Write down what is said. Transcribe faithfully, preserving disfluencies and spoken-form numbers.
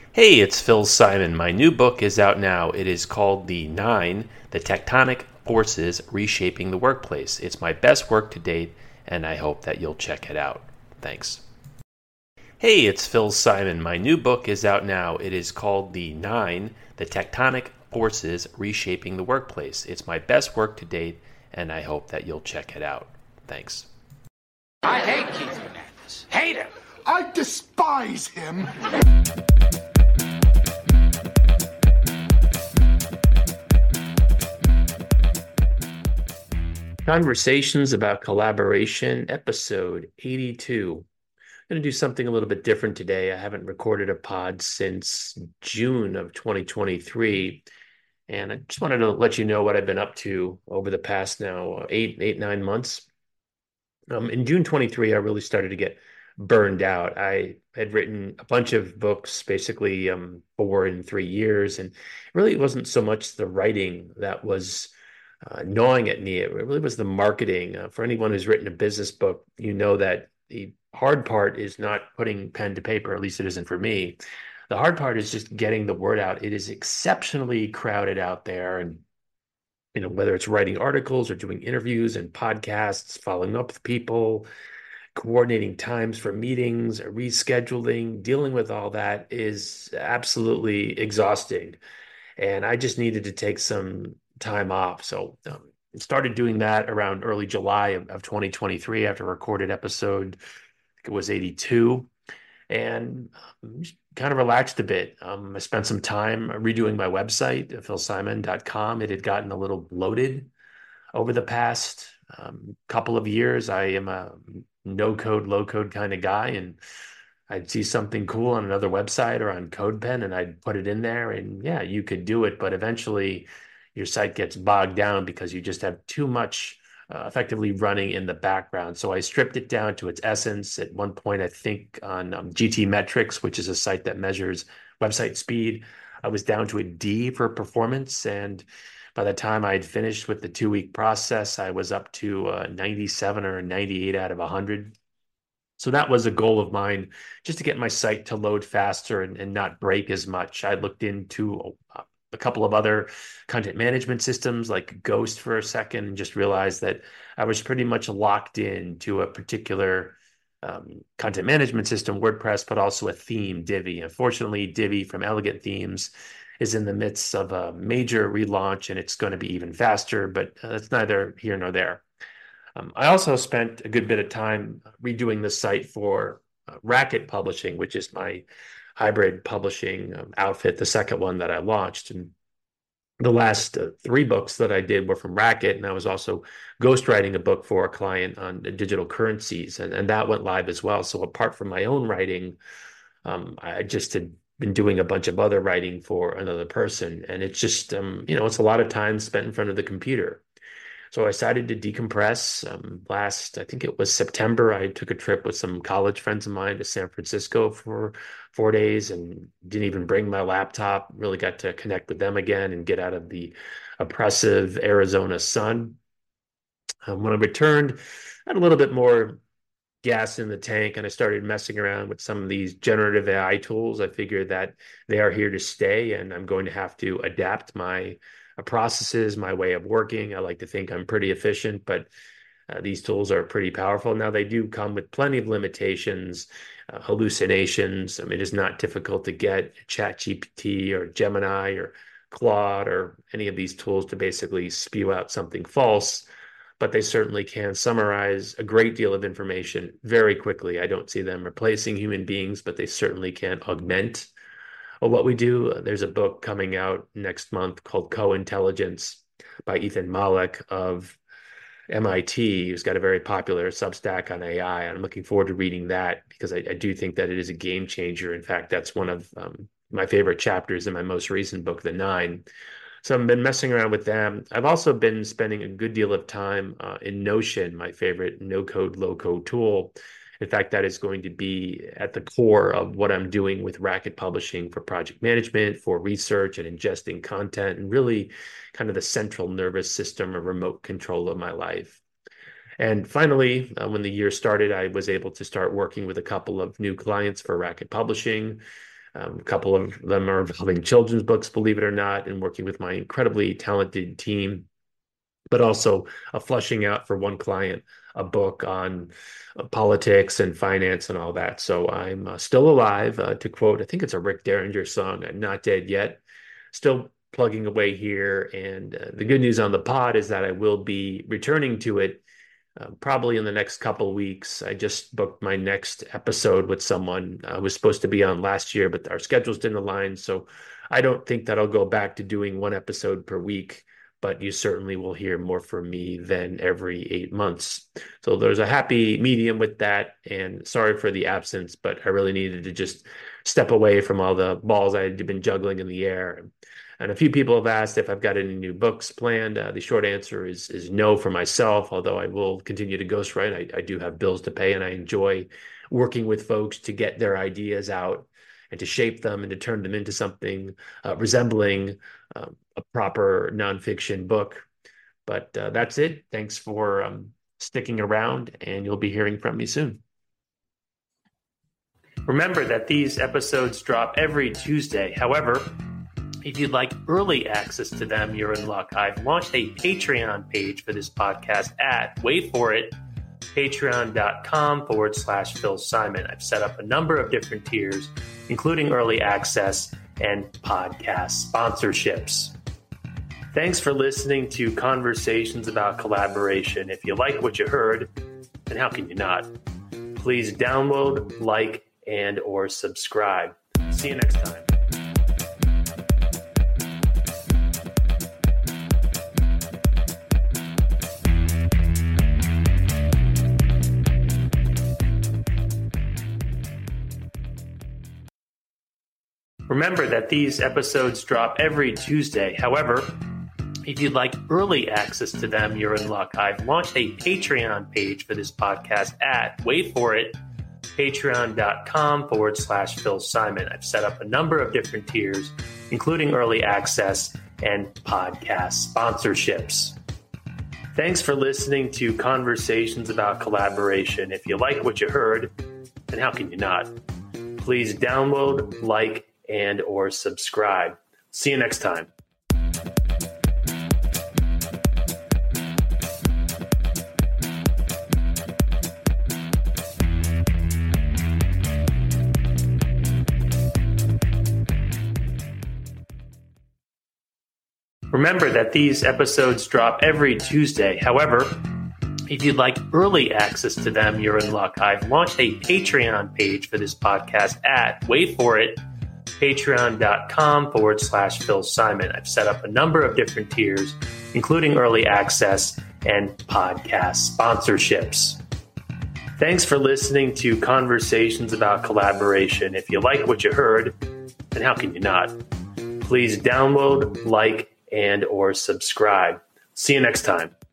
Hey, it's Phil Simon. My new book is out now. It is called The Nine, The Tectonic Forces Reshaping the Workplace. It's my best work to date, and I hope that you'll check it out. Thanks. Hey, it's Phil Simon. My new book is out now. It is called The Nine, The Tectonic Forces Reshaping the Workplace. It's my best work to date, and I hope that you'll check it out. Thanks. I hate Keith Hernandez. Hate him. I despise him. Conversations about Collaboration, episode eighty-two. I'm going to do something a little bit different today. I haven't recorded a pod since June of twenty twenty-three, and I just wanted to let you know what I've been up to over the past now eight, eight, nine months. Um, in June twenty-three, I really started to get burned out. I had written a bunch of books, basically um, four in three years, and really it wasn't so much the writing that was uh, gnawing at me. It really was the marketing. Uh, for anyone who's written a business book, you know that the hard part is not putting pen to paper, at least it isn't for me. The hard part is just getting the word out. It is exceptionally crowded out there. And, you know, whether it's writing articles or doing interviews and podcasts, following up with people, coordinating times for meetings, rescheduling, dealing with all that is absolutely exhausting. And I just needed to take some time off. So um, started doing that around early July of, of twenty twenty-three after a recorded episode. I think it was eighty-two, and um, just kind of relaxed a bit. Um, I spent some time redoing my website, phil simon dot com. It had gotten a little bloated over the past um, couple of years. I am a no code, low code kind of guy, and I'd see something cool on another website or on CodePen, and I'd put it in there, and yeah, you could do it, but eventually your site gets bogged down because you just have too much uh, effectively running in the background. So I stripped it down to its essence. At one point, I think on um, G T Metrics, which is a site that measures website speed, I was down to a D for performance, and by the time I had finished with the two-week process, I was up to uh, ninety-seven or ninety-eight out of one hundred. So that was a goal of mine, just to get my site to load faster and, and not break as much. I looked into a, a couple of other content management systems like Ghost for a second and just realized that I was pretty much locked in to a particular um, content management system, WordPress, but also a theme, Divi. Unfortunately, Divi from Elegant Themes is in the midst of a major relaunch, and it's going to be even faster, but uh, it's neither here nor there. Um, I also spent a good bit of time redoing the site for uh, Racket Publishing, which is my hybrid publishing um, outfit, the second one that I launched. And the last uh, three books that I did were from Racket, and I was also ghostwriting a book for a client on digital currencies, and, and that went live as well. So apart from my own writing, um, I just had been doing a bunch of other writing for another person, and it's just, um, you know, it's a lot of time spent in front of the computer. So I decided to decompress. Um, last, I think it was September, I took a trip with some college friends of mine to San Francisco for four days and didn't even bring my laptop. Really got to connect with them again and get out of the oppressive Arizona sun. Um, when I returned, I had a little bit more gas in the tank and I started messing around with some of these generative A I tools. I figured that they are here to stay and I'm going to have to adapt my uh, processes, my way of working. I like to think I'm pretty efficient, but uh, these tools are pretty powerful. Now, they do come with plenty of limitations, uh, hallucinations. I mean, it's not difficult to get ChatGPT or Gemini or Claude or any of these tools to basically spew out something false, but they certainly can summarize a great deal of information very quickly. I don't see them replacing human beings, but they certainly can augment what we do. There's a book coming out next month called Co-Intelligence by Ethan Mollick of M I T, who's got a very popular Substack on A I. And I'm looking forward to reading that because I, I do think that it is a game changer. In fact, that's one of um, my favorite chapters in my most recent book, The Nine. So I've been messing around with them. I've also been spending a good deal of time uh, in Notion, my favorite no-code, low-code tool. In fact, that is going to be at the core of what I'm doing with Racket Publishing for project management, for research and ingesting content, and really kind of the central nervous system or remote control of my life. And finally, uh, when the year started, I was able to start working with a couple of new clients for Racket Publishing. Um, a couple of them are involving children's books, believe it or not, and working with my incredibly talented team, but also uh, flushing out for one client a book on uh, politics and finance and all that. So I'm uh, still alive, uh, to quote, I think it's a Rick Derringer song, I'm not dead yet, still plugging away here. And uh, the good news on the pod is that I will be returning to it uh, probably in the next couple of weeks. I just booked my next episode with someone I was supposed to be on last year, but our schedules didn't align. So I don't think that I'll go back to doing one episode per week, but you certainly will hear more from me than every eight months. So there's a happy medium with that. And sorry for the absence, but I really needed to just step away from all the balls I had been juggling in the air. And a few people have asked if I've got any new books planned. Uh, the short answer is is no for myself, although I will continue to ghostwrite. I, I do have bills to pay, and I enjoy working with folks to get their ideas out and to shape them and to turn them into something uh, resembling um, a proper nonfiction book. But uh, that's it. Thanks for um, sticking around, and you'll be hearing from me soon. Remember that these episodes drop every Tuesday. However, if you'd like early access to them, you're in luck. I've launched a Patreon page for this podcast at, wait for it, patreon.com forward slash Phil Simon. I've set up a number of different tiers, including early access and podcast sponsorships. Thanks for listening to Conversations About Collaboration. If you like what you heard, and how can you not, please download, like, and or subscribe. See you next time. Remember that these episodes drop every Tuesday. However, if you'd like early access to them, you're in luck. I've launched a Patreon page for this podcast at, wait for it, patreon.com forward slash Phil Simon. I've set up a number of different tiers, including early access and podcast sponsorships. Thanks for listening to Conversations About Collaboration. If you like what you heard, and how can you not, please download, like, and or subscribe. See you next time. Remember that these episodes drop every Tuesday. However, if you'd like early access to them, you're in luck. I've launched a Patreon page for this podcast at, wait for it, patreon.com forward slash Phil Simon. I've set up a number of different tiers, including early access and podcast sponsorships. Thanks for listening to Conversations About Collaboration. If you like what you heard, and how can you not, please download, like, and or subscribe. See you next time.